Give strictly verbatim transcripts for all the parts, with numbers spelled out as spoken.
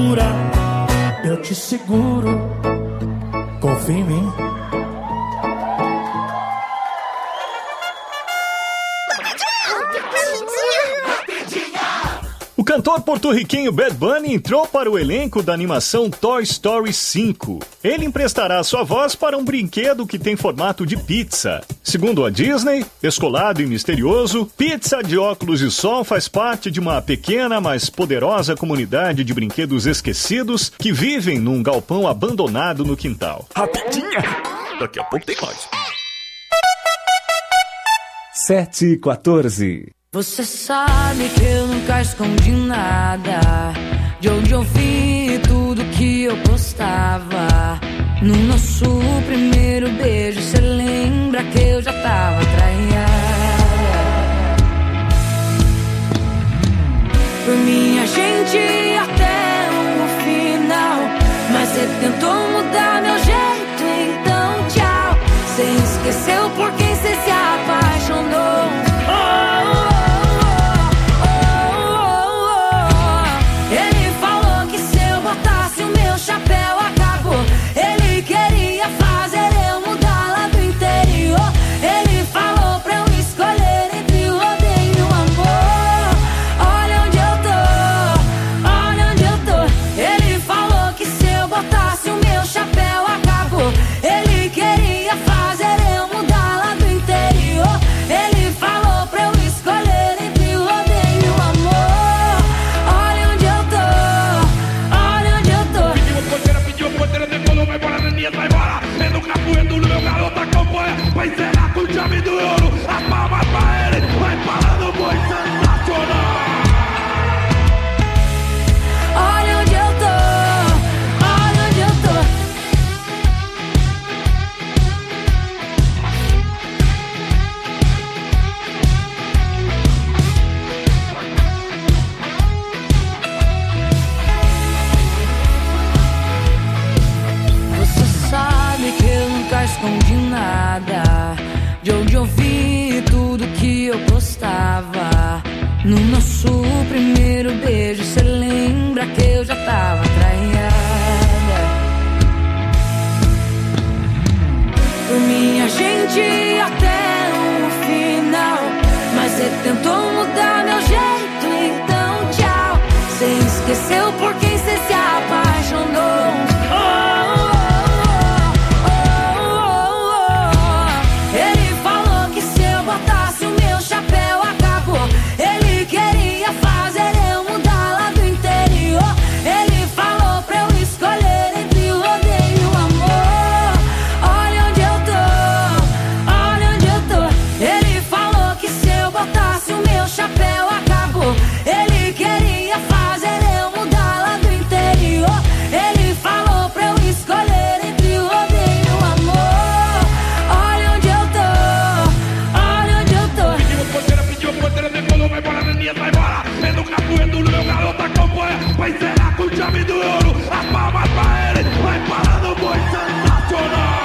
cintura, eu te seguro, confia em mim. O cantor porto-riquenho Bad Bunny entrou para o elenco da animação Toy Story cinco. Ele emprestará sua voz para um brinquedo que tem formato de pizza. Segundo a Disney, descolado e misterioso, Pizza de Óculos de Sol faz parte de uma pequena, mas poderosa comunidade de brinquedos esquecidos que vivem num galpão abandonado no quintal. Rapidinha! Daqui a pouco tem mais. sete e quatorze. Você sabe que eu nunca escondi nada, de onde eu vi tudo que eu postava. No nosso primeiro beijo, cê lembra que eu já tava traída. Por mim a gente ia até o final, mas cê tentou mudar meu jeito, então tchau. Cê esqueceu por quem cê se apaixonou. Oh, chapéu acabou. Ele queria fazer eu mudar lá do interior. Ele falou pra eu escolher entre o rodeio e o amor. Olha onde eu tô, olha onde eu tô. Ele falou que se eu botasse o meu chapéu acabou. Ele queria fazer eu mudar lá do interior. Ele falou pra eu escolher entre o rodeio e o amor. Olha onde eu tô, olha onde eu tô. Porteira decolou, vai embora, Neninha, vai embora. É no capoeiro, no meu garoto acompanha. Vai encerrar com chave do ouro. A palma pra ele, vai falando, foi sensacional. Olha onde eu tô, olha onde eu tô. Você sabe que eu nunca escondi nada, de onde eu vi tudo que eu postava. No nosso primeiro beijo, cê lembra que eu já tava traída. Por mim a gente ia até o final, mas cê tentou mudar meu jeito, então tchau. Cê esqueceu por quem cê se apaixonou. Oh, chapéu acabou. Ele queria fazer eu mudar lá do interior. Ele falou pra eu escolher entre o rodeio e o amor. Olha onde eu tô, olha onde eu tô. Ele falou que se eu botasse o meu chapéu acabou. Ele queria fazer eu mudar lá do interior. Ele falou pra eu escolher entre o rodeio e o amor. Olha onde eu tô, olha onde eu tô. Porteira decolou, vai embora, Neninha, vai embora. É no capoeiro, no meu garoto acompanha. Vai encerrar com chave do ouro. A palma pra ele, vai falando, foi sensacional.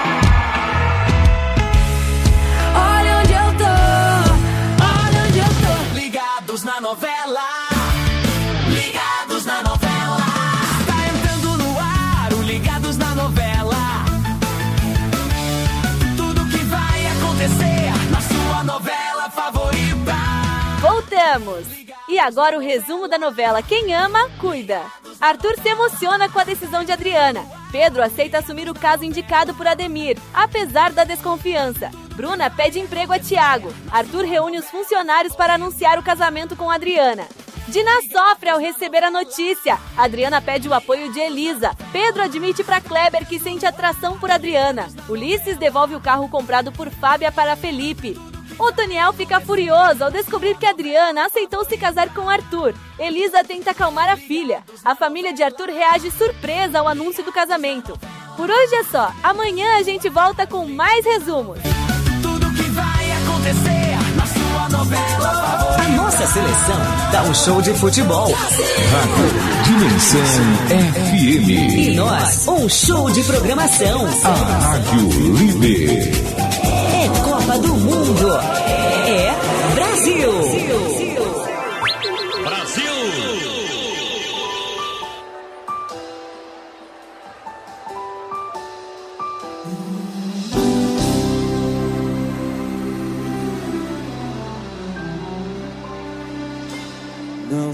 Olha onde eu tô, olha onde eu tô. Ligados na novela, ligados na novela. Tá entrando no ar, o Ligados na novela. Tudo que vai acontecer na sua novela favorita. Voltamos! E agora o resumo da novela Quem Ama, Cuida. Arthur se emociona com a decisão de Adriana. Pedro aceita assumir o caso indicado por Ademir, apesar da desconfiança. Bruna pede emprego a Tiago. Arthur reúne os funcionários para anunciar o casamento com Adriana. Dina sofre ao receber a notícia. Adriana pede o apoio de Elisa. Pedro admite para Kleber que sente atração por Adriana. Ulisses devolve o carro comprado por Fábia para Felipe. Otoniel fica furioso ao descobrir que Adriana aceitou se casar com Arthur. Elisa tenta acalmar a filha. A família de Arthur reage surpresa ao anúncio do casamento. Por hoje é só. Amanhã a gente volta com mais resumos. Tudo que vai acontecer na sua novela favorita. A nossa seleção dá um show de futebol. Rádio Dimensão F M. E nós, um show de programação. A Rádio Líder. É Copa do Mundo. É Brasil. Brasil!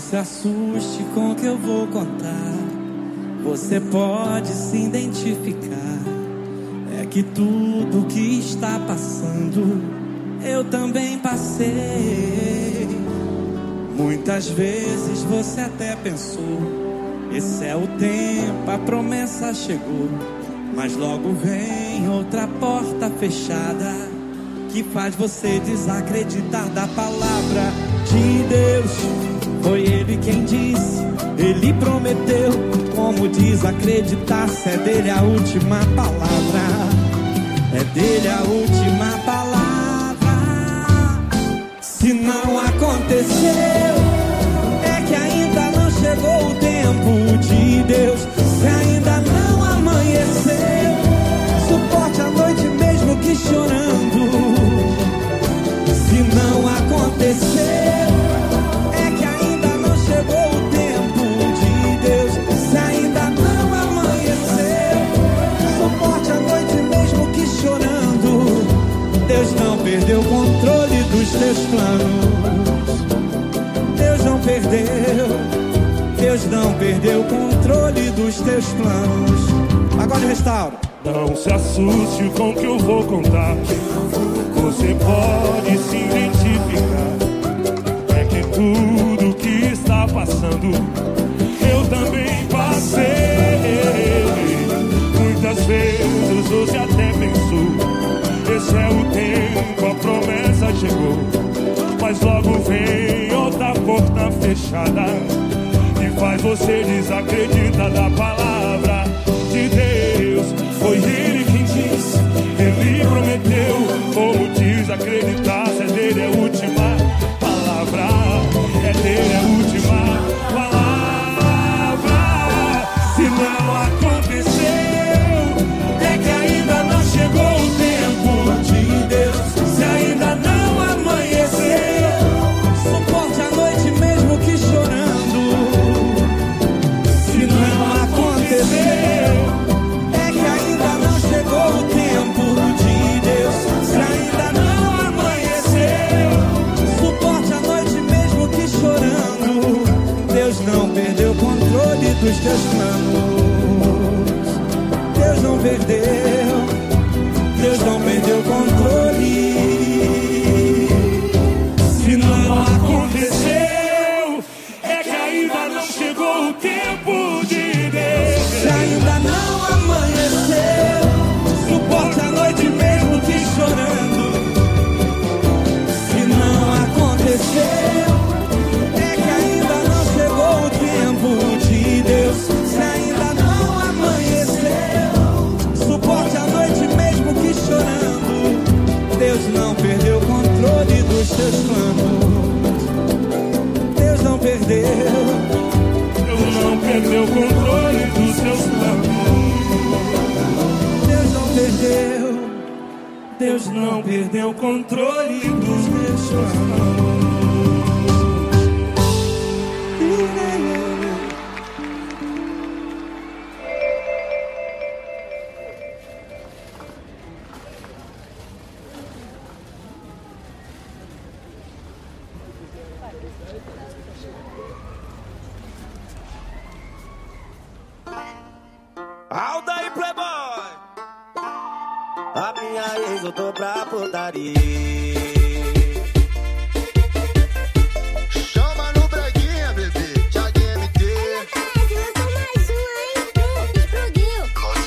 se assuste com o que eu vou contar. Você pode se identificar. É que tudo que está passando eu também passei. Muitas vezes você até pensou: esse é o tempo, a promessa chegou. Mas logo vem outra porta fechada que faz você desacreditar da palavra de Deus. Foi Ele quem disse, Ele prometeu. Como desacreditar se é dele a última palavra? É dele a última palavra. Se não aconteceu, é que ainda não chegou o tempo de Deus. Se ainda não amanheceu, suporte a noite mesmo que chorando. Se não aconteceu, é que ainda não chegou o tempo de Deus. Se ainda não amanheceu, suporte a noite mesmo que chorando. Deus não perdeu o controle dos teus planos. Deus não perdeu. Deus não perdeu o controle dos teus planos. Agora restaura. Não se assuste com o que eu vou contar. Você pode se identificar. É que tudo que está passando eu também passei. Muitas vezes você até pensou: esse é o tempo, a promessa chegou. Mas logo vem outra porta fechada que faz você desacreditar da palavra de Deus. Foi Ele quem disse, Ele prometeu. Como desacreditar se é dele a última palavra? É dele a última palavra. Se não aconteceu, é que ainda não chegou o tempo de Deus. Se ainda não amanheceu, suporte a noite mesmo que chorando. Se não aconteceu, é que ainda não chegou o tempo de Deus. Se ainda não amanheceu, suporte a noite mesmo que chorando. Deus não perdeu o controle dos teus planos. Deus não perdeu. Deus não perdeu o controle. Se não aconteceu, é que ainda não chegou o tempo de Deus. Se ainda não amanheceu, suporte a noite mesmo que chorando. Se não aconteceu, é que ainda não chegou o tempo de Deus. Se ainda não amanheceu, suporte a noite mesmo que chorando. Deus não perdeu o controle dos teus planos. Deus não perdeu. Deus não perdeu o controle dos seus planos. Deus não perdeu. Deus não perdeu o controle dos teus planos. Aldair Playboy, a minha ex voltou pra putaria. Chama no Braguinha, bebê, Thiago M T. Lançou mais um aí, explodiu.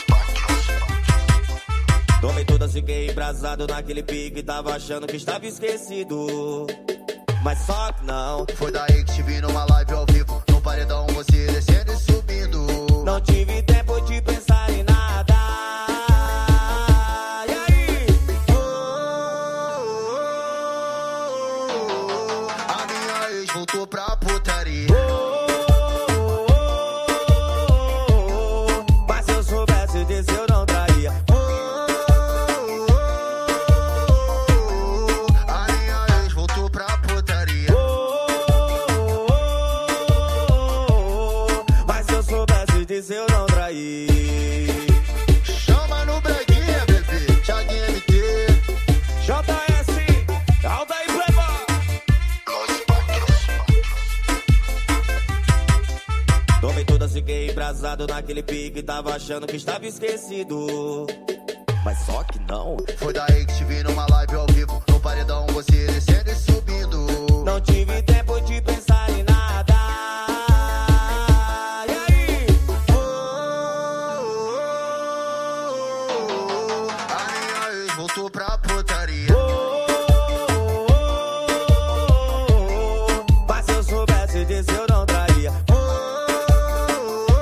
Tomei todas, fiquei embrasado naquele pique. Tava achando que estava esquecido, mas só que não. Foi daí que te vi numa live ao vivo. No paredão você descendo e subindo. Não tive tempo de pensar em nada. E aí? Oh, oh, oh, oh. A minha ex voltou pra putaria. Oh, oh, oh, oh. Mas se eu soubesse disso eu não traía. Oh, oh, oh, oh. A minha ex voltou pra putaria. Oh, oh, oh, oh. Mas se eu soubesse disso eu não traí. Chama no Braguinha, bebê, Thiago M T. J S, Aldair Playboy. todas, fiquei embrasado naquele pique, tava achando que estava esquecido. Mas só que não. Foi daí que te vi numa live ao vivo, no paredão você descendo e subindo. Não tive tempo de pensar em nada. E aí? Oh, oh, oh, a minha ex voltou pra putaria. Oh, oh, oh, mas se eu soubesse disso eu não traria. Oh, oh,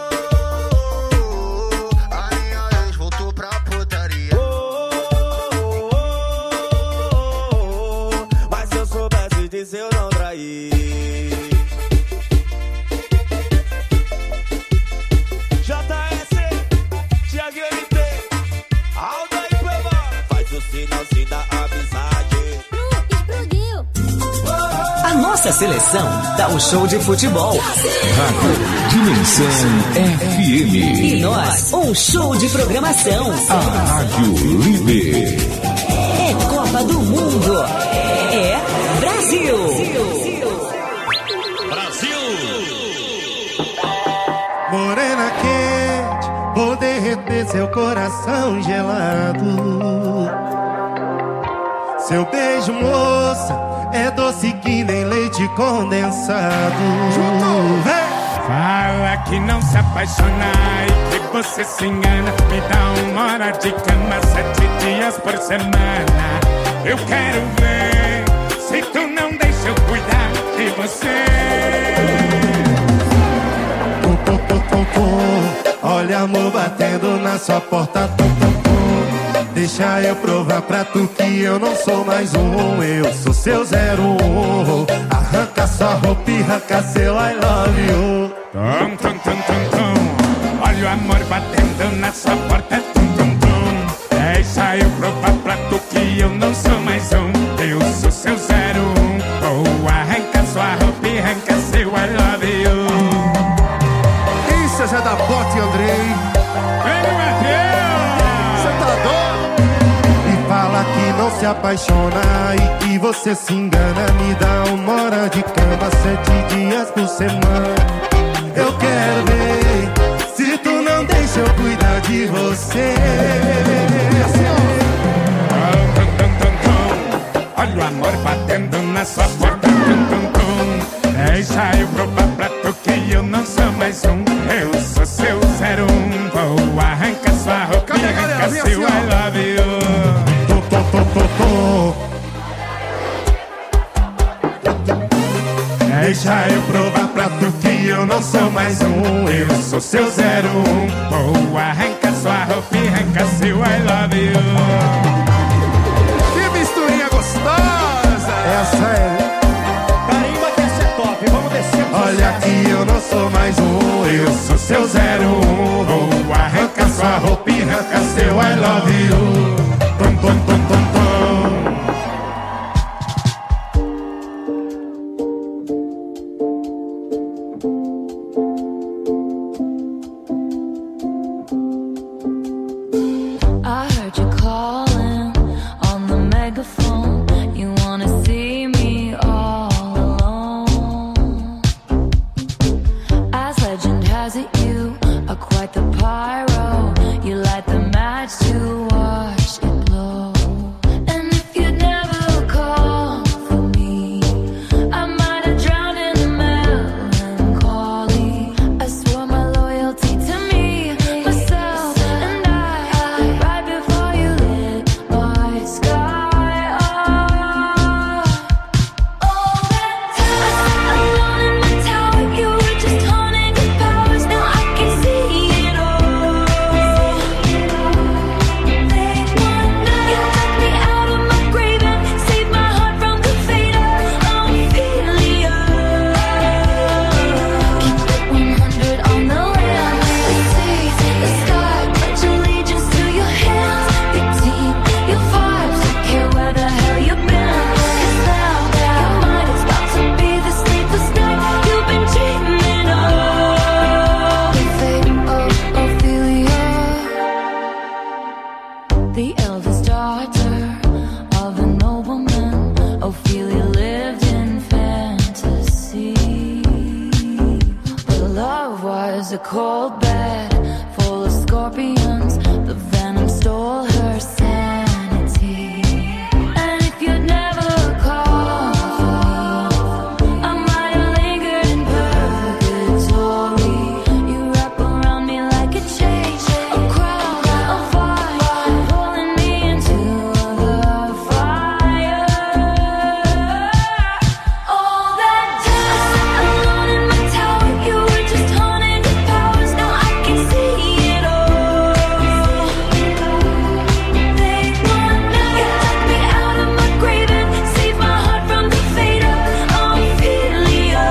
oh, a minha ex voltou pra putaria. Oh, oh, oh, mas se eu soubesse disso eu não traí. J S, Thiago M P, Alda e Peba, faz o sinalzinho da amizade. Explodiu. A nossa seleção dá um show de futebol. Rádio Dimensão F M. E nós, um show de programação. A Rádio Líder. É Copa do Mundo. É Brasil. Morena quente, vou derreter seu coração gelado. Seu beijo, moça, é doce que nem leite condensado. Vem! Fala que não se apaixona e que você se engana. Me dá uma hora de cama, sete dias por semana. Eu quero ver se tu não deixa eu cuidar de você. Pum, pum, pum, pum, pum. Olha amor batendo na sua porta. Pum, pum, pum. Deixa eu provar pra tu que eu não sou mais um. Eu sou seu zero um. Arranca sua roupa e arranca seu I love you. Tum, tum, tum, tum, tum. Olha o amor batendo na sua porta. Tum, tum, tum. Deixa eu provar pra tu que eu não sou mais um. Eu sou seu zero um. Oh, arranca sua roupa e arranca seu I love you. Isso é da Bote, Andrei. Vem, Matheus! Você tá doido? E fala que não se apaixona e que você se engana. Me dá uma hora de cama, sete dias por semana. Eu quero ver se tu não deixa eu cuidar de você. Olha o amor batendo na sua porta. Tum, tum, tum. Deixa eu provar pra tu que eu não sou mais um. Eu sou seu zero um. Vou arrancar sua roupa e arrancar seu I love you. Tô, tô, tô, tô, tô. Deixa eu provar pra tu que eu não sou mais um. Eu sou seu zero um. Vou arrancar sua roupa e arrancar seu I love you. Que misturinha gostosa! Essa é. Carimba que essa é top, vamos descer. Olha que eu não sou mais um. Eu sou seu zero um. Vou arrancar sua roupa e arrancar seu I love you. Tum, tum, tum, tum, tum. I heard you calling on the megaphone. You wanna see me all alone. As legend has it, you are quite the pyro. You light the match to watch it blow. And if you'd never called for me, I might have drowned in the melancholy. I swore my loyalty to me, myself, and I, right before you lit my sky up. All that time, alone in my tower, you were just haunting the powers. Now I can see it all. They was a cold bed full of scorpions. The venom stole her sanity. And if you'd never called for me, I might have lingered in purgatory. You wrap around me like a chain, a crown, a fire, pulling me into the fire. All that time alone in my tower, you were just haunting your powers. Now I can see it all. They want me, you took me out of my grave and saved my heart from the fate of Ophelia.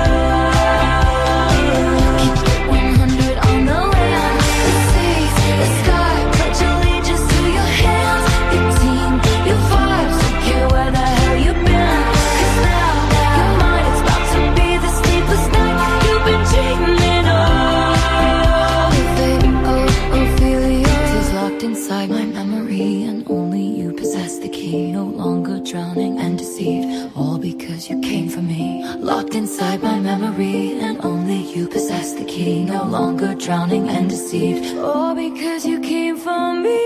Keep it one hundred on the land, the seas, the sky, pledge allegiance to your hands, your team, your vibes. Don't care where the hell you've been, 'cause now your mind is about to be the sleepless night you've been dreaming of. Fate of Ophelia is locked inside my memory, and only you possess the key. No longer drowning and deceived, all because you came for me. Locked inside my memory, and only you possess the key. No longer drowning and deceived, all because you came for me.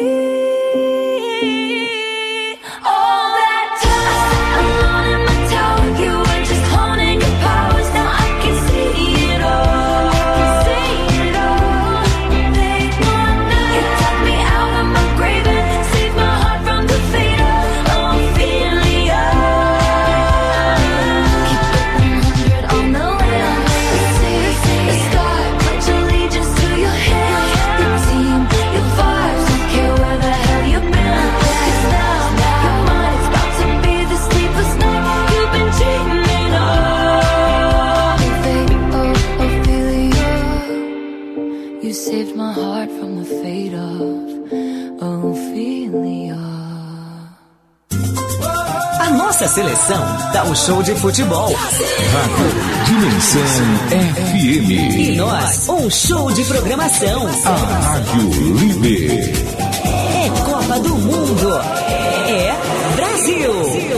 All that time alone in my tower, you were just haunting your powers. Now I can see it all. See it all. They want me, you took me out of my grave and saved my heart from the fate of Ophelia. Keep it one hundred on the land, the seas, the sky, pledge allegiance to your hands, your team, your vibes. Don't care where the hell you've been, 'cause now your mind is about to be the sleepless night you've been dreaming of. Fate of Ophelia, you saved my heart from the fate of Ophelia. A nossa seleção dá um show de futebol. Rádio Dimensão F M. E nós, um show de programação. A Rádio Líder. É Copa do Mundo. É Brasil.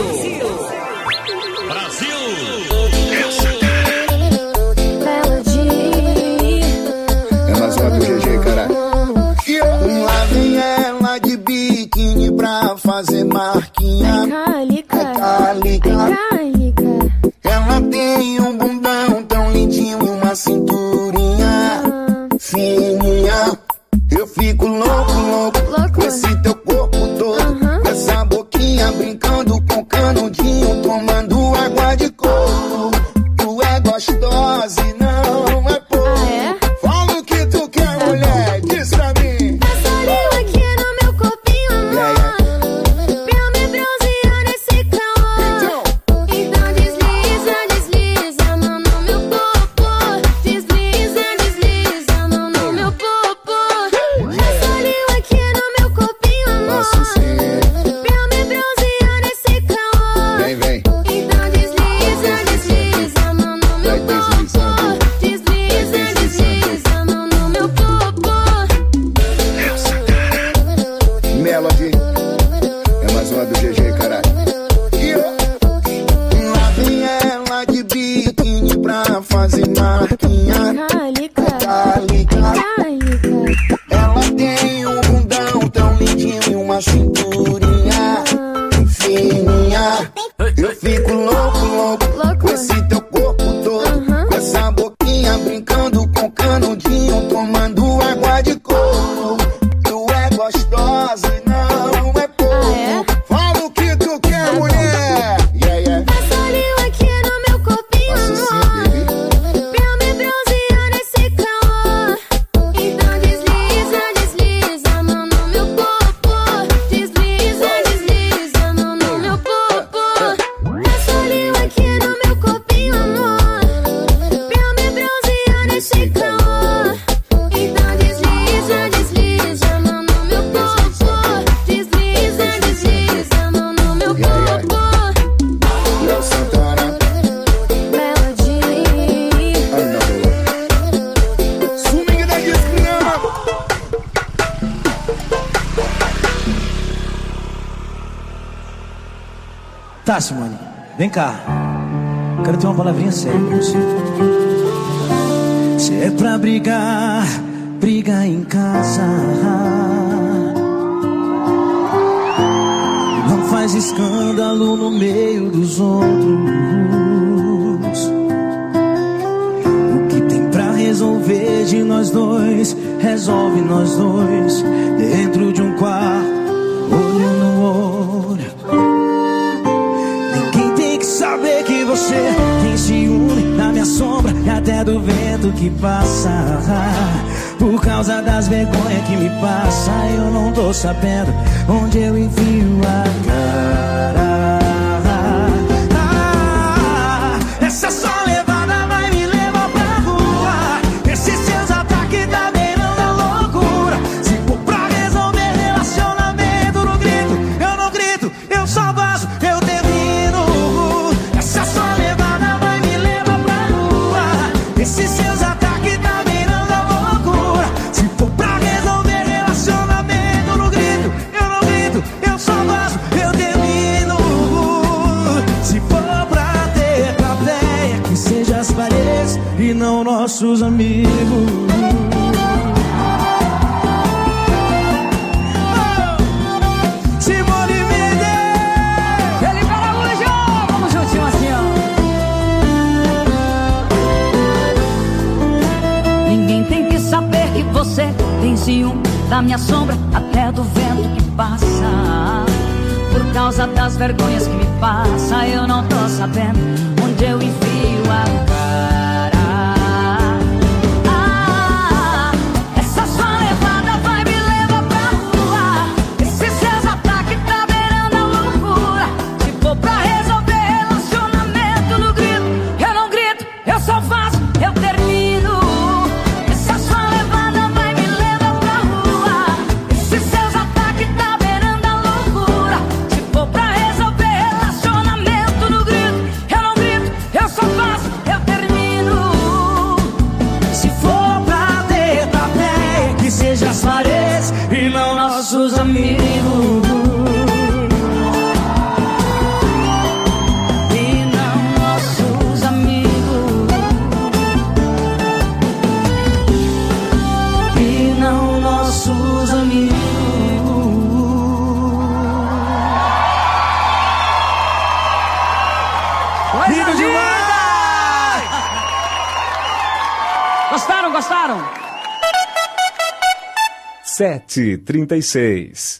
É mais uma do G G, caralho. Lá vem ela de biquíni pra fazer marquinha. Calica. Ela tem um bundão tão lindinho e uma cinturinha fininha. Eu fico louco, louco, com esse teu corpo todo, com essa boquinha brincando com canudinho, tomando água de coco. Tu é gostosa e não é pouco. Fala o que tu quer, mulher, diz pra mim. Passa língua aqui no meu copinho, amor, pra me bronzear nesse calor. Então desliza, desliza a mão no meu popô. Desliza, desliza a mão no meu popô. Passa língua aqui no meu copinho, amor, pra me bronzear nesse calor. Vem, vem. Então desliza, desliza a mão no meu popô. Desliza, desliza a mão no meu popô. Melody. É mais uma do G G, caralho. Lá vem ela de biquíni pra fazer marquinha. Calica. Ela tem um bundão tão lindinho e uma cinturinha fininha. Eu fico louco, louco, com esse teu corpo todo, com essa boquinha brincando com canudinho, tomando água de coco. Tu é gostosa e não é pouco. Fala o que tu quer, mulher. Yeah, yeah. Passa língua aqui no meu copinho, amor, pra me bronzear nesse calor. Então desliza, desliza a mão no meu popô. Desliza, desliza a mão no meu popô. Passa língua aqui no meu copinho, amor, pra me bronzear nesse calor. Então desliza, desliza a mão no meu popô. Desliza, desliza a mão no meu popô. Léo Santana. Melody. Swing da desgrama. Tá, Simone, vem cá. Quero ter uma palavrinha séria com você. Você é pra brigar, briga em casa. Não faz escândalo no meio dos outros. O que tem pra resolver de nós dois, resolve nós dois, dentro de um quarto, olho no olho. Ninguém tem que saber que você tem ciúme da minha sombra e até do vento que passa. Por causa das vergonhas que me passa, eu não tô sabendo onde eu enfio a cara. Ah, essa só levada vai me levar pra rua. Esses seus ataques tá beirando a loucura. Se for pra resolver relacionamento, não grito, eu não grito, eu só vazo, eu termino. Essa só levada vai me levar pra rua. Esses seus ataques tá beirando a loucura. Se for pra resolver relacionamento, não grito, eu não grito, eu só vazo, eu termino. Se for pra ter plateia, que seja as paredes e não nossos amigos. Se movimenta, Felipe Araújo, vamos juntinho assim, ó. Ninguém tem que saber que você tem ciúme da minha sombra, até do vento que passa. Por causa das vergonhas que me passa, eu não tô sabendo onde eu enfio a cara. Ah, essa sua levada vai me levar pra rua. Esses seus ataques tá beirando a loucura. Se for pra resolver relacionamento, no grito, eu não grito, eu só faço, eu termino. Essa sua levada vai me levar pra rua. Esses seus ataques tá beirando a loucura. Se for pra resolver relacionamento, no grito, eu não grito, eu só faço, eu termino. se for pra ter plateia, que seja as paredes e não nossos amigos. E não nossos amigos. E não nossos amigos. Lindo demais! Gostaram, gostaram? sete e trinta e seis.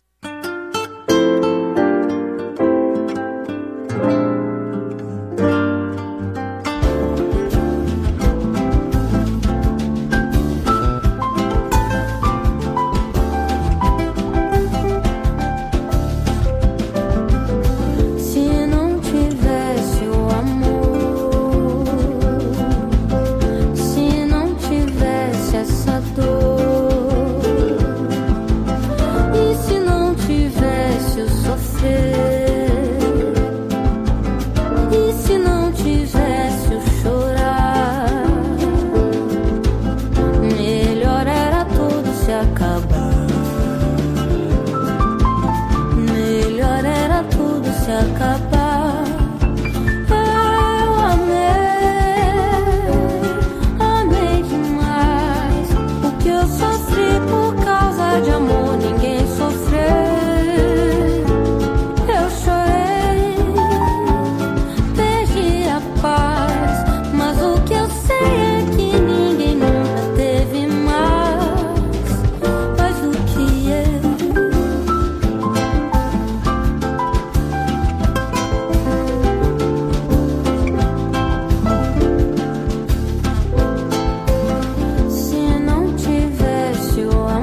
Se não tivesse o amor, se não tivesse essa dor, e se não tivesse o sofrer, e se não tivesse o chorar, melhor era tudo se acabar. Melhor era tudo se acabar. Eu amei, amei demais. O que eu sofri por causa de amor, ninguém sofreu. Eu chorei, perdi a paz, mas o que eu sei é que ninguém nunca teve mais. Mas o que eu se não tivesse o amor,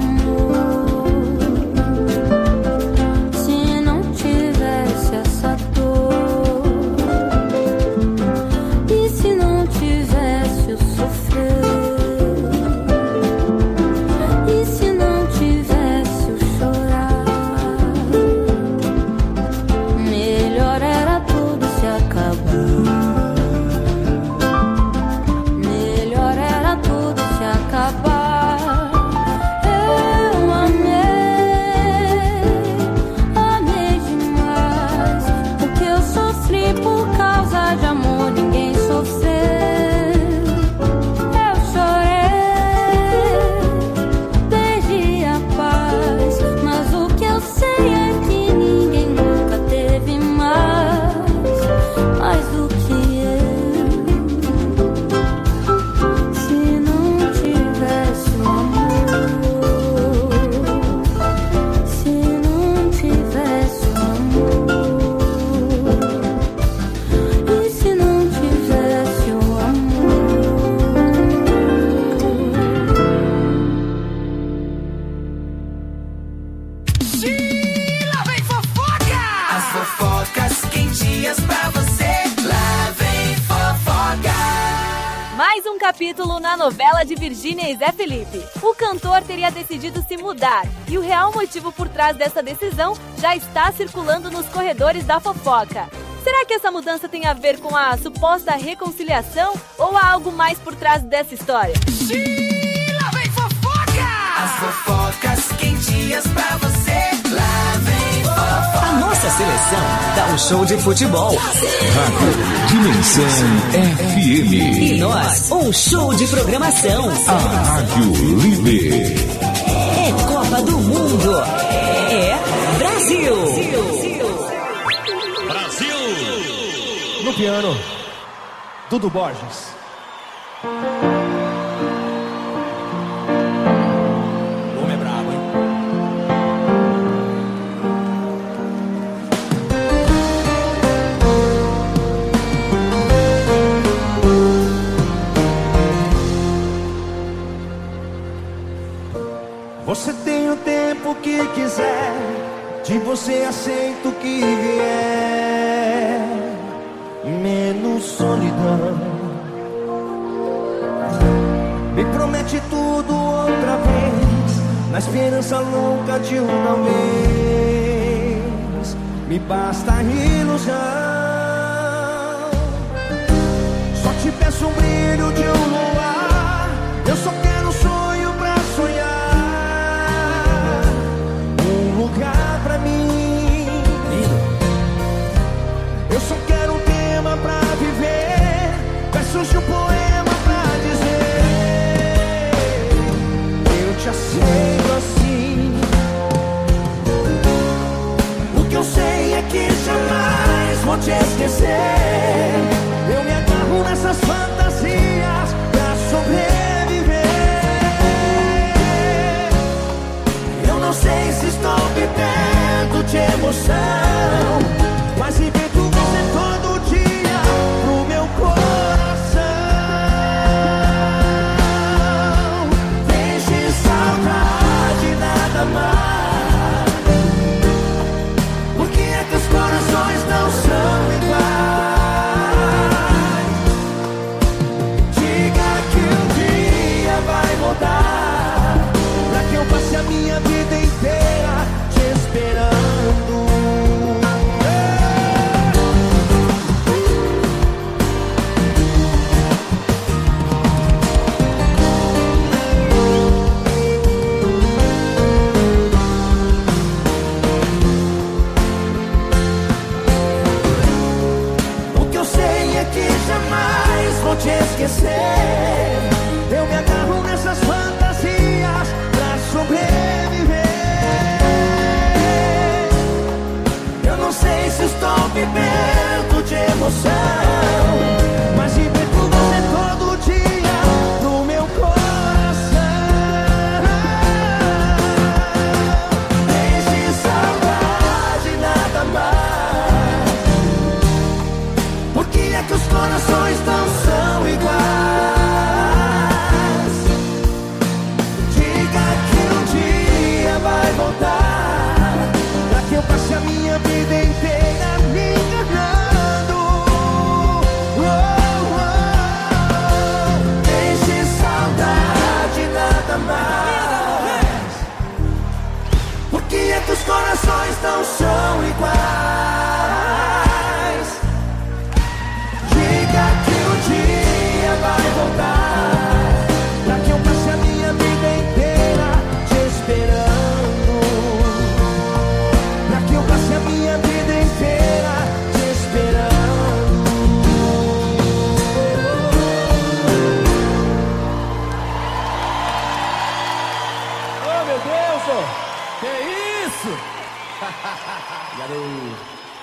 capítulo na novela de Virgínia e Zé Felipe. O cantor teria decidido se mudar e o real motivo por trás dessa decisão já está circulando nos corredores da fofoca. Será que essa mudança tem a ver com a suposta reconciliação ou há algo mais por trás dessa história? Sim, lá vem fofoca! As fofocas quentinhas pra você. Lá vem fofoca. A nossa seleção dá um show de futebol. Rádio Dimensão F M. E nós, um show de programação. A Rádio Líder. É Copa do Mundo. É Brasil. No piano, Dudu Borges. O homem é brabo, hein? Você tem o tempo que quiser, de você aceito o que vier, menos solidão. Me promete tudo outra vez, na esperança louca de uma vez. Me basta a ilusão. Só te peço um brilho de um luar. Eu só quero um sonho pra sonhar, um lugar pra mim. Eu só quero um tema pra viver, versos de um poema pra dizer: eu te aceito assim. O que eu sei é que jamais vou te esquecer. Eu me agarro nessas fantasias pra sobreviver. Eu não sei se estou vivendo de emoção, mas invento você todo dia no meu coração. Deixe saudade, nada mais. Por que é que os corações não são iguais? Diga que um dia vai mudar, pra que eu passe a minha vida inteira te esperando. Vou te esquecer. Eu me agarro nessas fantasias pra sobreviver. Eu não sei se estou vivendo de emoção, mas invento você todo dia no meu coração. Deixe saudade, nada mais. Por que é que os corações não são iguais? Diga que um dia vai voltar, pra que eu passe a minha vida inteira me enganando. Oh, oh, oh. Deixe saudade, nada mais. Por que é que os corações não são iguais? Diga que um dia vai voltar, pra que eu passe a minha vida inteira te esperando. Pra que eu passe a minha vida inteira te esperando. Oh, meu Deus! Oh. Que isso? Garoto.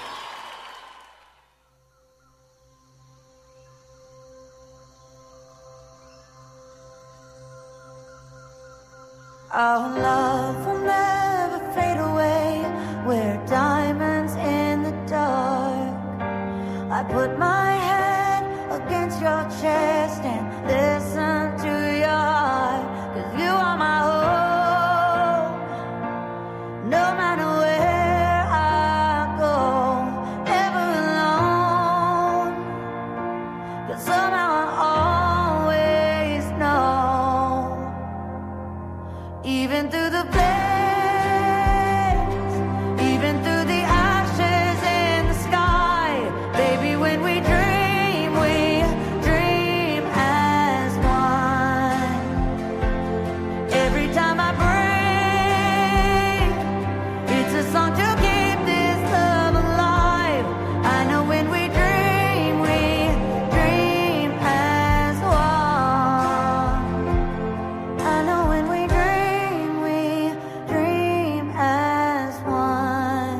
Our love will never fade away. We're diamonds in the dark. I put my head against your chest and listen to your heart. 'Cause you are my hope. No matter where I go, never alone. 'Cause somehow I always through the flames, even through the ashes in the sky. Baby, when we dream, we dream as one. Every time I breathe, it's a song to keep this love alive. I know when we dream, we dream as one. I know when we dream, we dream as one.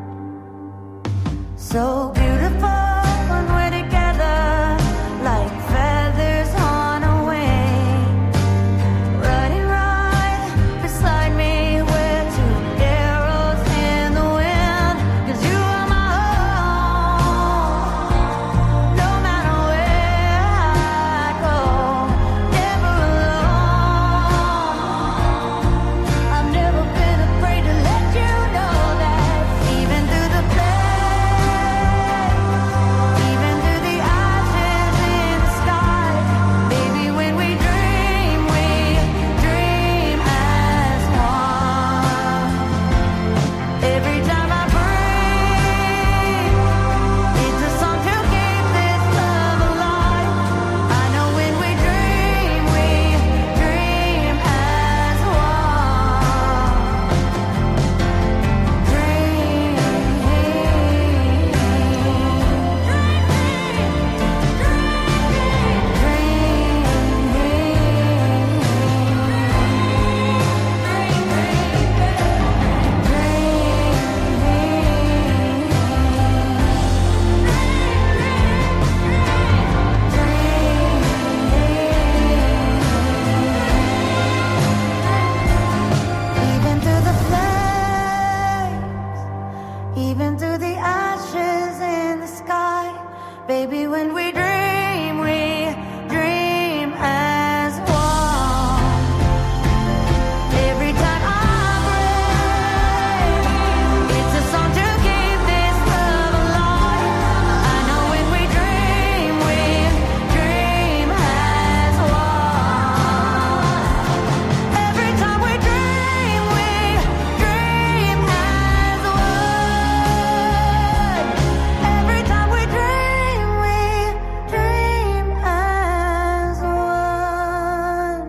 So beautiful when we're together, like feathers on a wing. Running right beside me, we're two arrows in the wind. 'Cause you are my home, no matter where I go, never alone. I've never been afraid to let you know that even through the flames, even through the ashes in the sky, baby, when we dream, we dream as one. Every time I breathe, it's a song to keep this love alive. I know when we dream, we dream as one. Even through the flames, even through the ashes in the sky, baby, when we dream, we dream as one. Every time I breathe, it's a song to keep this love alive. I know when we dream, we dream as one. Every time we dream, we dream as one. Every time we dream, we dream as one.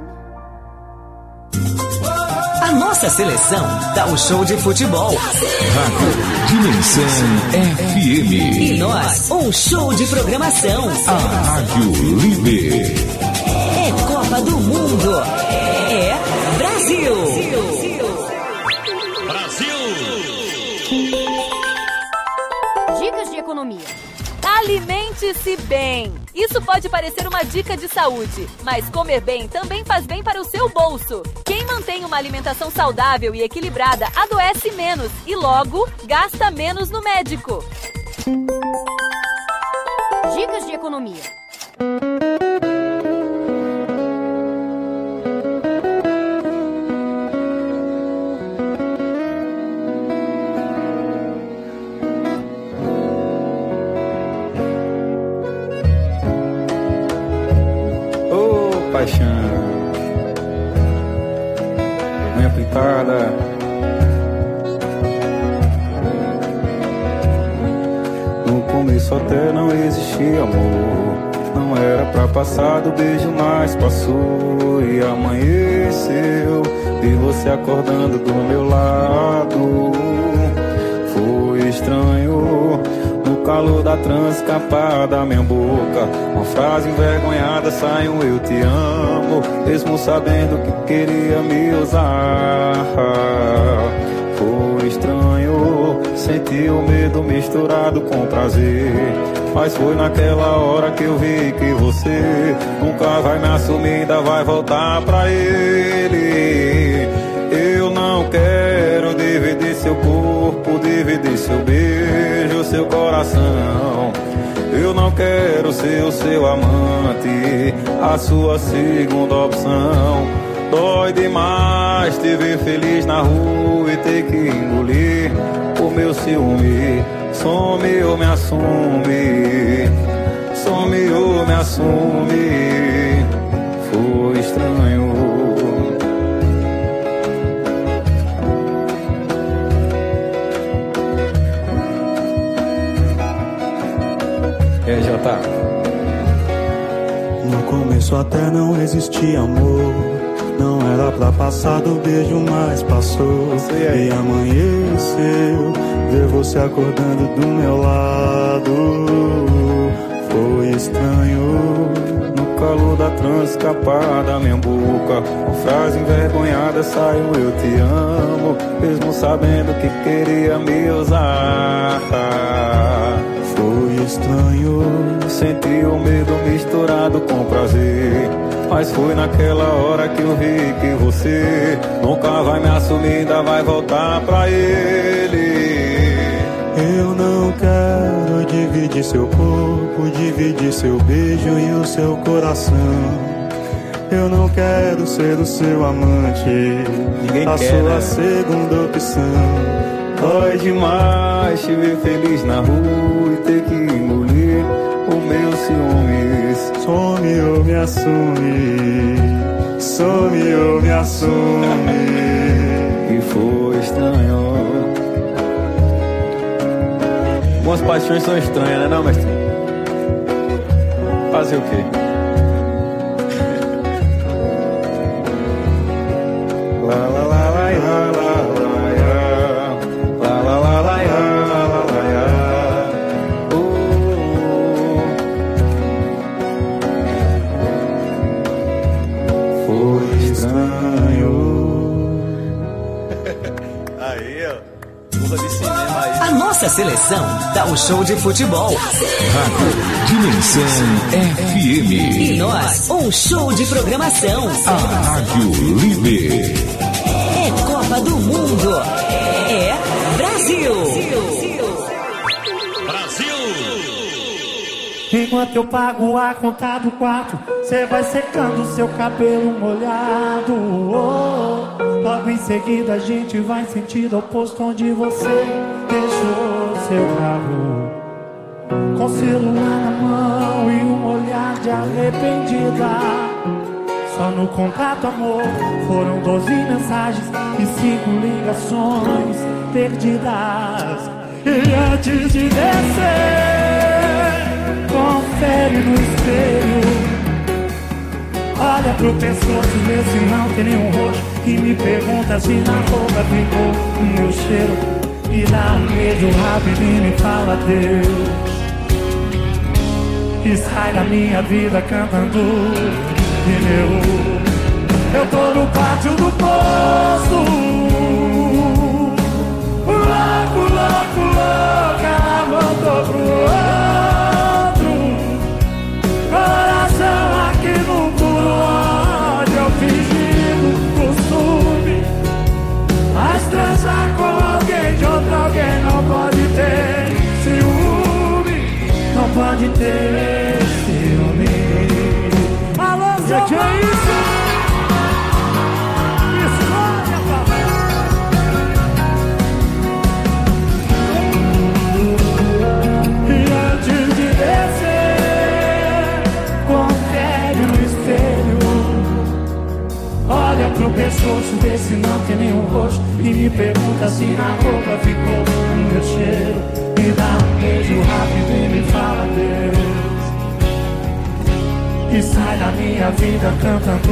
A nossa seleção dá um show de futebol. Rádio Dimensão F M. E nós, um show de programação. A Rádio Líder. É Copa do Mundo. É Brasil. Dicas de economia. Alimente-se bem. Isso pode parecer uma dica de saúde, mas comer bem também faz bem para o seu bolso. Quem mantém uma alimentação saudável e equilibrada adoece menos e logo gasta menos no médico. Dicas de economia. Paixão, unha pintada, no começo até não existia amor, não era pra passar do beijo, mas passou e amanheceu, vi você acordando do meu lado, foi estranho. No calor da trans escapar da minha boca, uma frase envergonhada saiu: eu te amo, mesmo sabendo que queria me usar. Foi estranho, senti o medo misturado com prazer, mas foi naquela hora que eu vi que você nunca vai me assumir, ainda vai voltar pra ele. Eu não quero dividir seu corpo, dividir seu beijo, seu coração. Eu não quero ser o seu amante, a sua segunda opção. Dói demais te ver feliz na rua e ter que engolir o meu ciúme. Some ou me assume, some ou me assume. Foi estranho. cantar. No começo até não existia amor. Não era pra passar do beijo, mas passou. E amanheceu, ver você acordando do meu lado. Foi estranho. No calor da trança escapar da minha boca, uma frase envergonhada saiu: eu te amo, mesmo sabendo que queria me usar. Foi estranho. Senti o medo misturado com prazer, mas foi naquela hora que eu vi que você nunca vai me assumir, ainda vai voltar pra ele. Eu não quero dividir seu corpo, dividir seu beijo e o seu coração. Eu não quero ser o seu amante, ninguém a quer, sua né? segunda opção. Dói demais te ver feliz na rua e ter que engolir o meu ciúmes. Some ou me assume, some ou me assume. E foi estranho. Algumas paixões são estranhas, né, não, mestre? Fazer o quê? La la la la la la la la la la la. Foi estranho. Aí, ó. Porra de cinema aí. A nossa seleção dá um show de futebol. Rádio Dimensão F M. E nós, um show de programação. A Rádio Líder. É Copa do Mundo. É Brasil. Enquanto eu pago a conta do quarto, cê vai secando seu cabelo molhado. Oh, logo em seguida a gente vai em sentido oposto, onde você deixou seu carro, com celular na mão e um olhar de arrependida. Só no contato, amor, foram doze mensagens e cinco ligações perdidas. E antes de descer, confere no espelho, olha pro pescoço, vê se não tem nenhum roxo, e me pergunta se na roupa ficou o meu cheiro, e dá um beijo rapidinho e fala Deus, e sai da minha vida cantando pneu. Eu tô no pátio do posto, louco, louco, louco, ela voltou pro outro. Coração aqui no puro ódio, eu fingindo costume. Mas transar com alguém de outro alguém não pode ter ciúme, não pode ter ciúme. Alô, seu que é isso? Escolha, papai. E antes de descer, confere no espelho, olha pro pescoço, vê se não tem nenhum roxo, e me pergunta se na roupa ficou o meu cheiro, e dá um beijo rápido e me fala Deus, e sai da minha vida cantando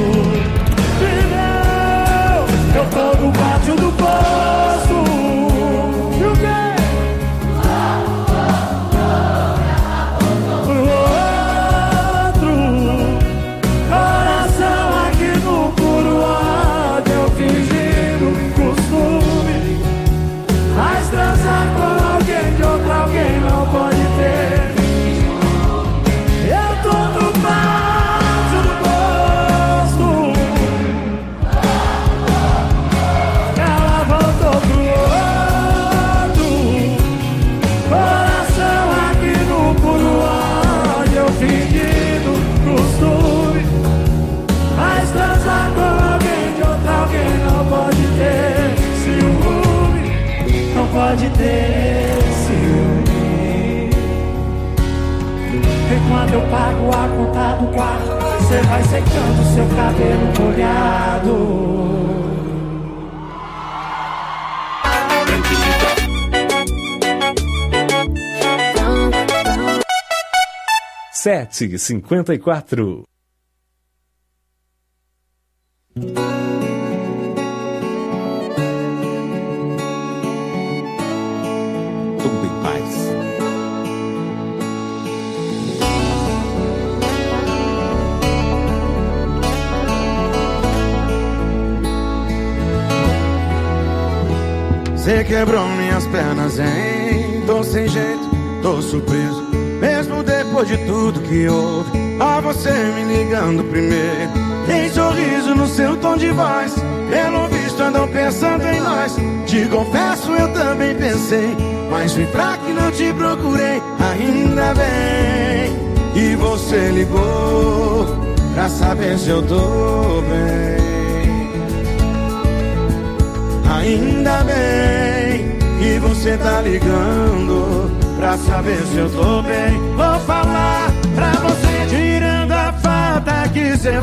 pneu. Eu tô no pátio do posto, e o quê? Pro outro, coração aqui no puro ódio, eu fingindo costume. Mas transar com alguém de outro alguém não pode ter. Eu tô no pátio do posto, ela voltou pro outro. Coração aqui no puro ódio, eu fingindo costume. Mas transar com alguém de outro alguém não pode ter ciúme, não pode ter ciúme. Enquanto eu pago a conta do quarto, cê vai secando seu cabelo molhado. sete e cinquenta e quatro. Tudo em paz. Você quebrou minhas pernas, hein? Tô sem jeito, tô surpreso. Mesmo depois de tudo que houve, a você me ligando primeiro. Tem sorriso no seu tom de voz, pelo visto andam pensando em nós. Te confesso, eu também pensei, mas fui fraco e não te procurei. Ainda bem que você ligou pra saber se eu tô bem. Ainda bem que você tá ligando pra saber se eu tô bem. Vou falar pra você, tirando a falta que cê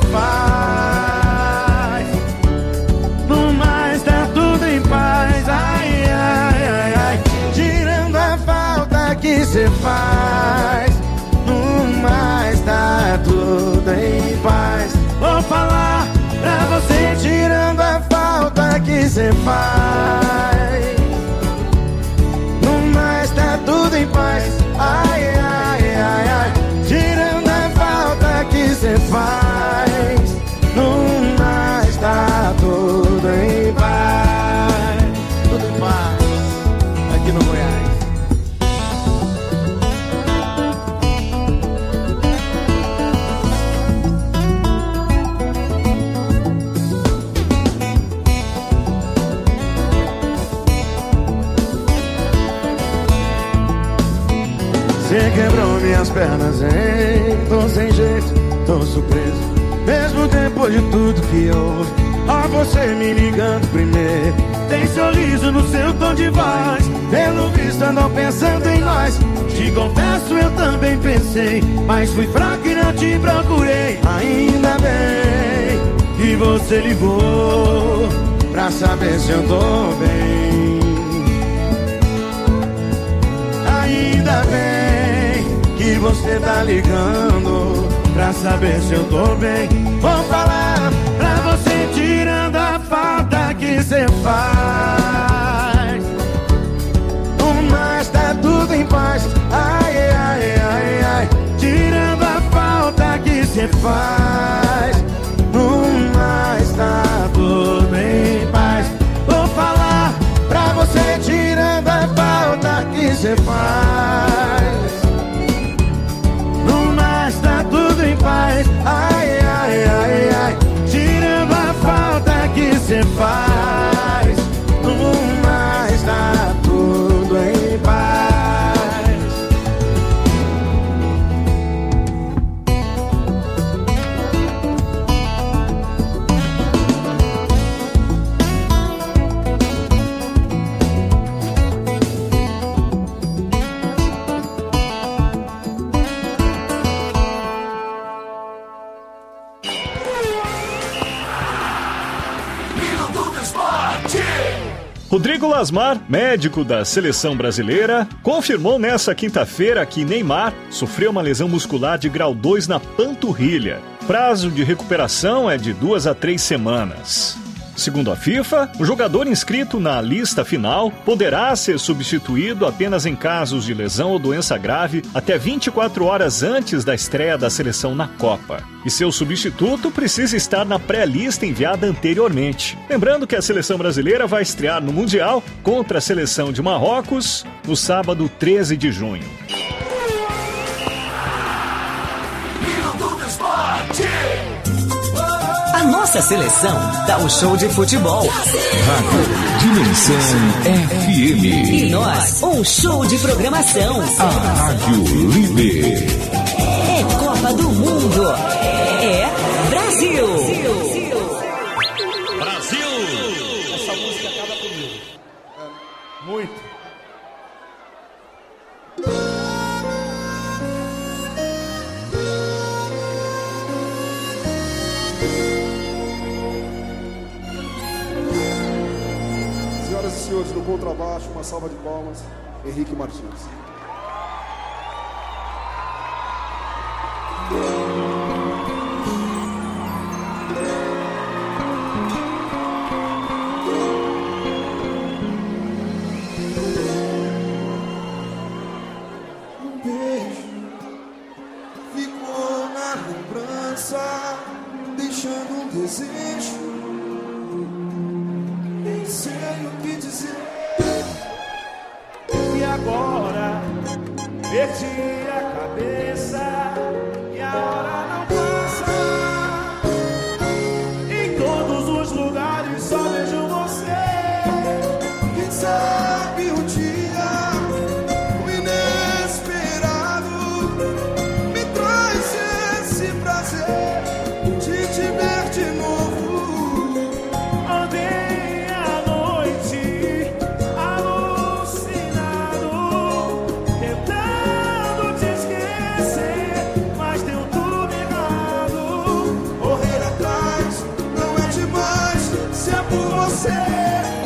faz, no mais tá tudo em paz. Ai, ai, ai, ai. Tirando a falta que cê faz, no mais tá tudo em paz. Vou falar pra você, tirando a falta que cê faz, no mais tá tudo em paz. Ai, ai, ai, ai. Tirando a falta que cê faz, no mais tá tudo em paz. Tudo em paz aqui no Goiás. Você quebrou minhas pernas, hein? Tô sem jeito, tô surpreso. Mesmo depois de tudo que houve, a você me ligando primeiro. Tem sorriso no seu tom de voz, pelo visto andam pensando em nós. Te confesso, eu também pensei, mas fui fraco e não te procurei. Ainda bem que você ligou pra saber se eu tô bem. Ainda bem que você tá ligando pra saber se eu tô bem. Vou falar pra você, tirando a falta que cê faz, no mais tá tudo em paz. Ai, ai, ai, ai. Tirando a falta que cê faz, no mais tá tudo em paz. Vou falar pra você, tirando a falta que cê faz, no mais tá tudo em paz. Ai, ai, ai, ai. Tirando a falta que cê faz, no mais tá tudo em paz. Rodrigo Lasmar, médico da seleção brasileira, confirmou nesta quinta-feira que Neymar sofreu uma lesão muscular de grau dois na panturrilha. Prazo de recuperação é de duas a três semanas. Segundo a FIFA, o jogador inscrito na lista final poderá ser substituído apenas em casos de lesão ou doença grave até vinte e quatro horas antes da estreia da seleção na Copa. E seu substituto precisa estar na pré-lista enviada anteriormente. Lembrando que a seleção brasileira vai estrear no Mundial contra a seleção de Marrocos no sábado treze de junho. A nossa seleção dá um show de futebol. Rádio Dimensão F M. E nós, um show de programação. A Rádio Líder. É Copa do Mundo. É Brasil. Brasil. Essa música acaba comigo. É, muito. Senhoras e senhores, no contrabaixo, uma salva de palmas, Henrique Martins. Um beijo ficou na lembrança, deixando um desejo. Nem sei o que dizer. E agora perdi a cabeça e a hora não passa. Em todos os lugares só vejo você. Quem sabe um dia o inesperado me traz esse prazer de te ver de novo. Andei à noite alucinado, tentando te esquecer, mas deu tudo errado. Correr atrás não é demais, se é por você.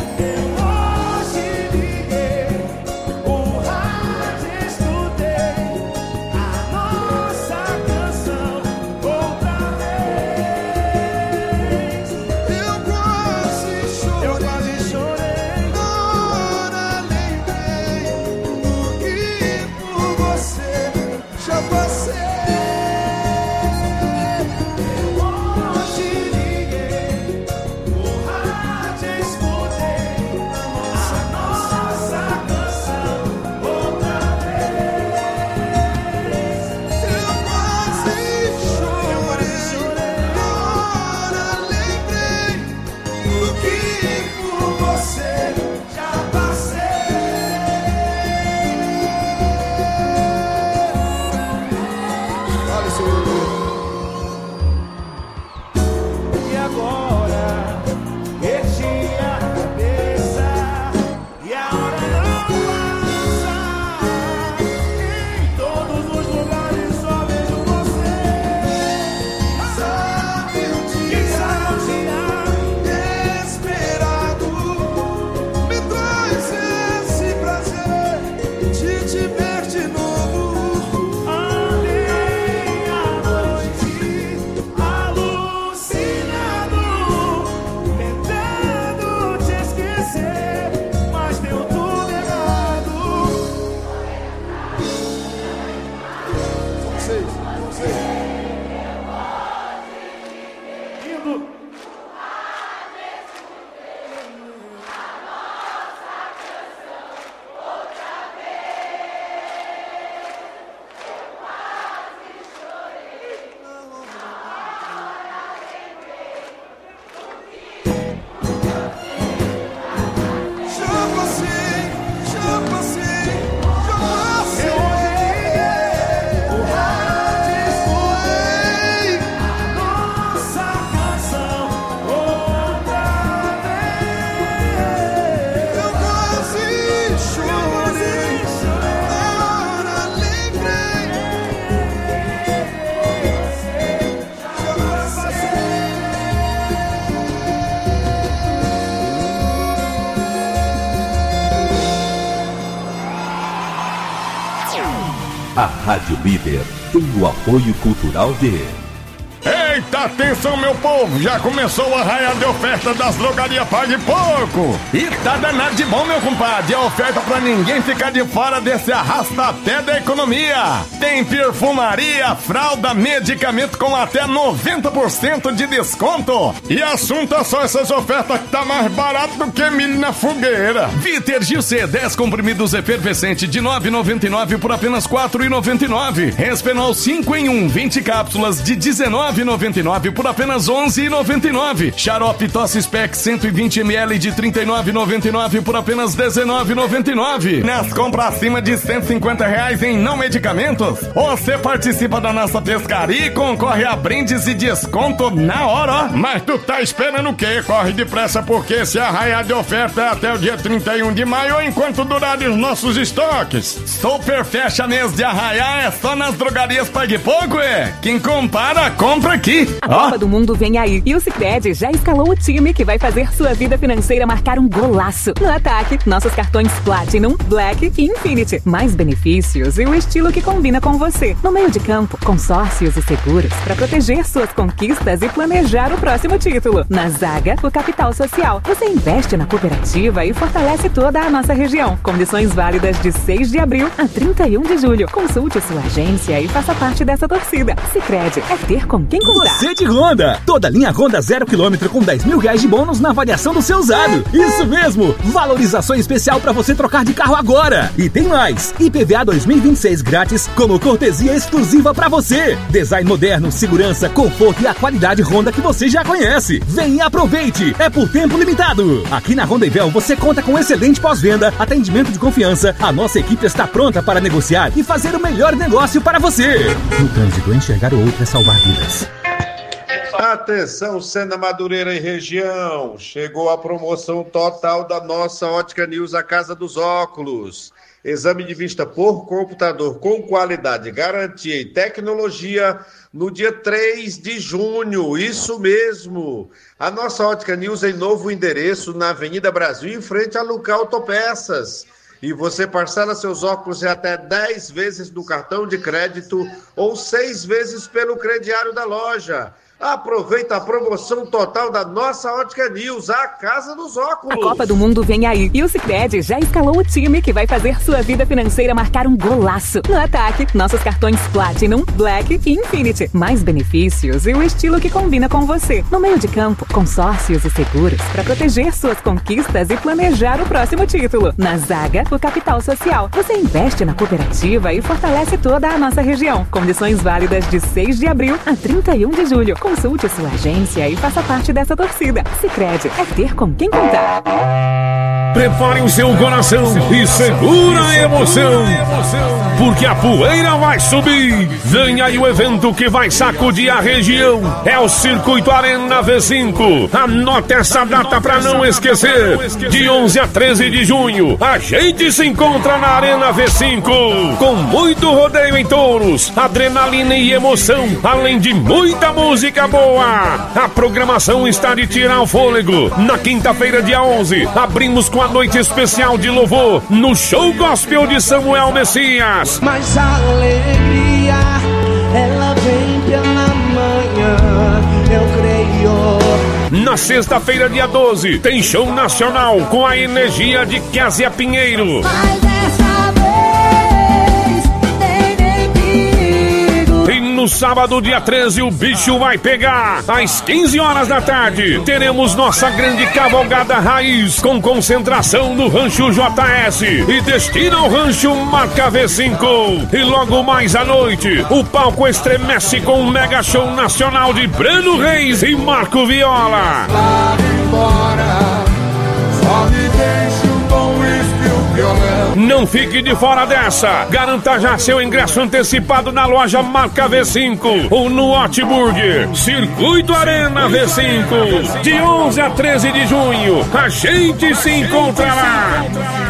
A Rádio Líder tem o apoio cultural de... Eita, atenção meu povo, já começou o arraial de oferta das drogarias Pague Pouco. E tá danado de bom, meu compadre, é oferta pra ninguém ficar de fora desse arrasta-pé da economia. Tem perfumaria, fralda, medicamento com até noventa por cento de desconto. E assunto é só essas ofertas que tá mais barato do que milho na fogueira. Vitergil C, dez comprimidos efervescente de nove reais e noventa e nove centavos por apenas quatro reais e noventa e nove centavos. Respenol cinco em um, vinte cápsulas de dezenove reais e noventa e nove centavos por apenas onze reais e noventa e nove centavos. Xarope Tosse Spec cento e vinte mililitros de trinta e nove reais e noventa e nove centavos por apenas dezenove reais e noventa e nove centavos. Nas compras acima de cento e cinquenta reais em não medicamentos, você participa da nossa pescaria e concorre a brindes e desconto na hora, ó. Mas tu tá esperando o quê? Corre depressa, porque esse arraial de oferta é até o dia trinta e um de maio, enquanto durarem os nossos estoques. Super fecha mês de arraial é só nas drogarias Pague Pouco, é? Quem compara, compra aqui. aí? A Copa do Mundo vem aí e o Sicredi já escalou o time que vai fazer sua vida financeira marcar um golaço. No ataque, nossos cartões Platinum, Black e Infinity. Mais benefícios e o estilo que combina com você. No meio de campo, consórcios e seguros para proteger suas conquistas e planejar o próximo título. Na zaga, o capital social. Você investe na cooperativa e fortalece toda a nossa região. Condições válidas de seis de abril a trinta e um de julho. Consulte sua agência e faça parte dessa torcida. Sicredi é ter com quem contar. Você de Honda. Toda linha Honda zero quilômetro com dez mil reais de bônus na avaliação do seu usado. Isso mesmo. Valorização especial para você trocar de carro agora. E tem mais. I P V A dois mil e vinte e seis grátis como cortesia exclusiva para você. Design moderno, segurança, conforto e a qualidade Honda que você já conhece. Vem e aproveite. É por tempo limitado. Aqui na Honda Ivel você conta com excelente pós-venda, atendimento de confiança. A nossa equipe está pronta para negociar e fazer o melhor negócio para você. No trânsito, enxergar o outro é salvar vidas. Atenção, Sena Madureira e região. Chegou a promoção total da nossa Ótica News, a Casa dos Óculos. Exame de vista por computador com qualidade, garantia e tecnologia no dia três de junho. Isso mesmo. A nossa Ótica News em novo endereço na Avenida Brasil, em frente a Luca Autopeças. E você parcela seus óculos em até dez vezes no cartão de crédito ou seis vezes pelo crediário da loja. Aproveita a promoção total da nossa Ótica News, a Casa dos Óculos. A Copa do Mundo vem aí e o Sicredi já escalou o time que vai fazer sua vida financeira marcar um golaço. No ataque, nossos cartões Platinum, Black e Infinity. Mais benefícios e o estilo que combina com você. No meio de campo, consórcios e seguros para proteger suas conquistas e planejar o próximo título. Na zaga, o capital social. Você investe na cooperativa e fortalece toda a nossa região. Condições válidas de seis de abril a trinta e um de julho. Consulte sua agência e faça parte dessa torcida. Sicredi é ter com quem contar. Prepare o seu coração e segura a emoção, porque a poeira vai subir. Vem aí o evento que vai sacudir a região. É o Circuito Arena V cinco. Anote essa data pra não esquecer. De onze a treze de junho, a gente se encontra na Arena V cinco. Com muito rodeio em touros, adrenalina e emoção, além de muita música boa. A programação está de tirar o fôlego. Na quinta-feira, dia onze, abrimos com a noite especial de louvor no show gospel de Samuel Messias. Mas a alegria, ela vem pela manhã, eu creio. Na sexta-feira, dia doze, tem show nacional com a energia de Kézia Pinheiro. Mas dessa vez, tem nem perigo. E no sábado, dia treze, o bicho vai pegar. Às quinze horas da tarde, teremos nossa grande cavalgada raiz, com concentração no Rancho J S e destina ao Rancho Marca V cinco. E logo mais à noite, o palco estremece com um mega show nacional de Breno Reis e Marco Viola. Lá embora, só me deixo com uísque o violão. Não fique de fora dessa. Garanta já seu ingresso antecipado na loja Marca V cinco ou no Hotburger. Circuito Arena V cinco. De onze a treze de junho, a gente se encontra lá.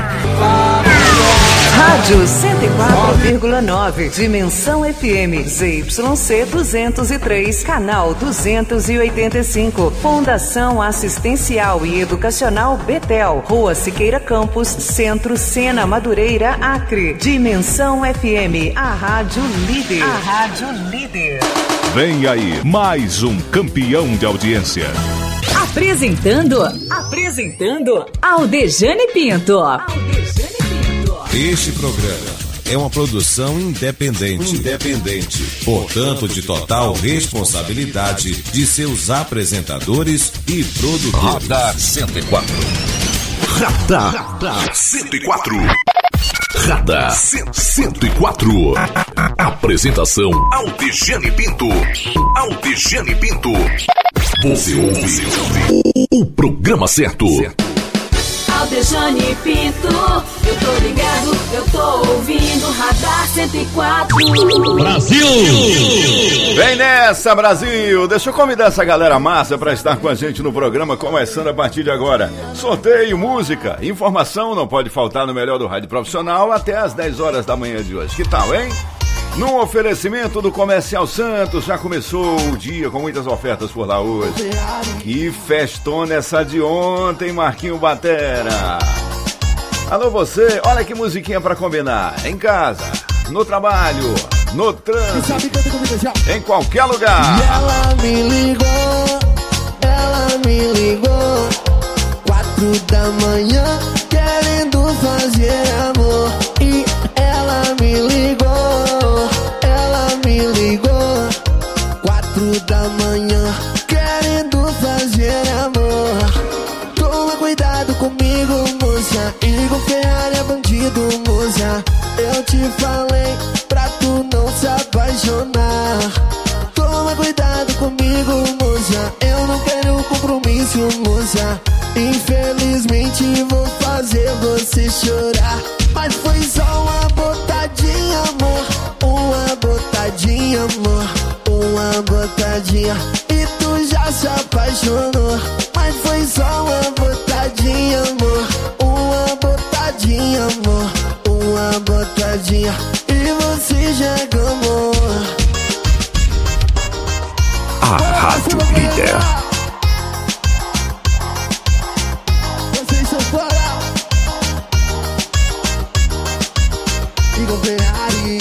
Rádio cento e quatro vírgula nove, Dimensão F M, Z Y C duzentos e três, canal duzentos e oitenta e cinco, Fundação Assistencial e Educacional Betel, Rua Siqueira Campos, Centro Sena Madureira, Acre. Dimensão F M, a rádio líder. A rádio líder. Vem aí, mais um campeão de audiência. Apresentando, apresentando, Aldejane Pinto. Este programa é uma produção independente, independente, portanto de total responsabilidade de seus apresentadores e produtores. Radar cento e quatro. Radar, Radar cento e quatro. Radar cento e quatro. Apresentação Aldejane Pinto. Aldejane Pinto. Você ouve o programa certo. Aldejane Pinto, eu tô ligado, eu tô ouvindo Radar cento e quatro. Brasil! Vem nessa, Brasil! Deixa eu convidar essa galera massa pra estar com a gente no programa, começando a partir de agora. Sorteio, música, informação não pode faltar no melhor do rádio profissional até às dez horas da manhã de hoje. Que tal, hein? No oferecimento do Comercial Santos, já começou o dia com muitas ofertas por lá hoje. Que festona essa de ontem, Marquinho Batera. Alô você, olha que musiquinha pra combinar. Em casa, no trabalho, no trânsito, em qualquer lugar. E ela me ligou, ela me ligou, quatro da manhã, querendo fazer amor. E ela me ligou, ela me ligou, quatro da manhã, querendo fazer amor. Toma cuidado comigo, moça, Igor Ferrari é bandido, moça. Eu te falei pra tu não se apaixonar. Toma cuidado comigo, moça, eu não quero compromisso, moça. Infelizmente vou fazer você chorar. Mas foi só uma botadinha, amor, uma botadinha, amor, uma botadinha. E tu já se apaixonou. Mas foi só uma botadinha, amor, uma botadinha, amor, uma botadinha. E você já gamou. A Rádio Líder. Vocês são fora. Igor Ferrari.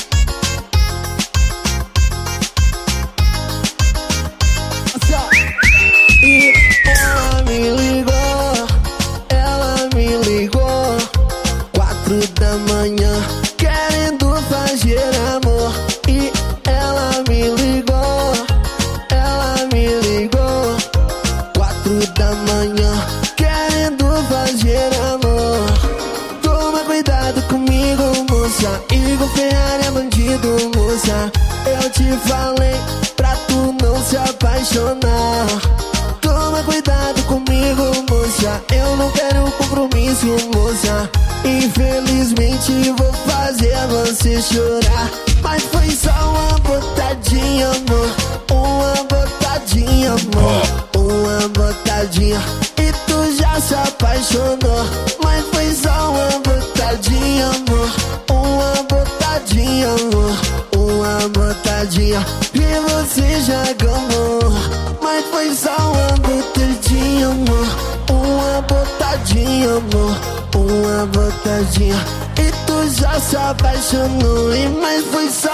E ela me ligou, ela me ligou, quatro da manhã, querendo fazer amor. E ela me ligou, ela me ligou, quatro da manhã, querendo fazer amor. Toma cuidado comigo, moça, Igor Ferrari é bandido, moça. Eu te falei pra tu não se apaixonar. Toma cuidado comigo, moça, eu não quero compromisso, moça. Infelizmente vou fazer você chorar. Mas foi só uma botadinha, amor, uma botadinha, amor, uma botadinha. E tu já se apaixonou. Mas foi só uma botadinha, amor, uma botadinha, amor, uma botadinha. E você já gamou. Mas foi só uma botadinha, amor, uma botadinha, amor, uma botadinha. E tu já se apaixonou. E mas foi só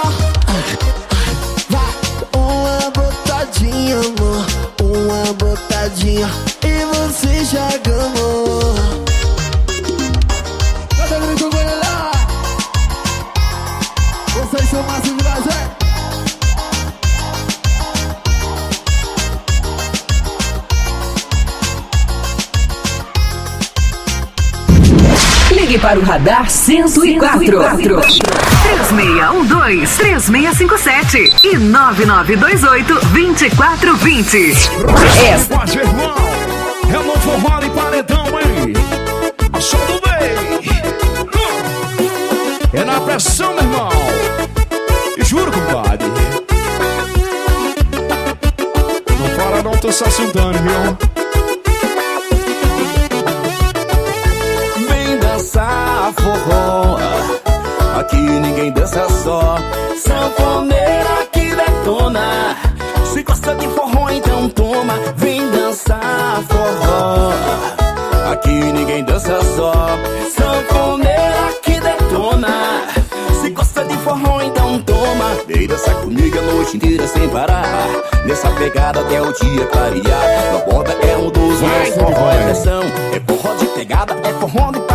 uma botadinha, amor, uma botadinha. E você já gamou. Cada grito vai lá. Vocês são massa demais, é? Ligue para o Radar cento e quatro. três seis um dois, três seis cinco sete e nove nove dois oito, dois quatro dois zero. Essa. Pode, irmão. É o novo forró e paredão, hein? A som do bem. É na pressão, meu irmão. E juro, compadre. Não fala não, tô se assustando, viu? Dançar forró, aqui ninguém dança só. Sanfoneira que detona. Se gosta de forró, então toma. Vem dançar forró, aqui ninguém dança só. Sanfoneira que detona. Se gosta de forró, então toma. Vem dançar comigo a noite inteira sem parar. Nessa pegada até o dia clarear. Na borda é um dos mais forró é pressão. É forró de pegada, é forró de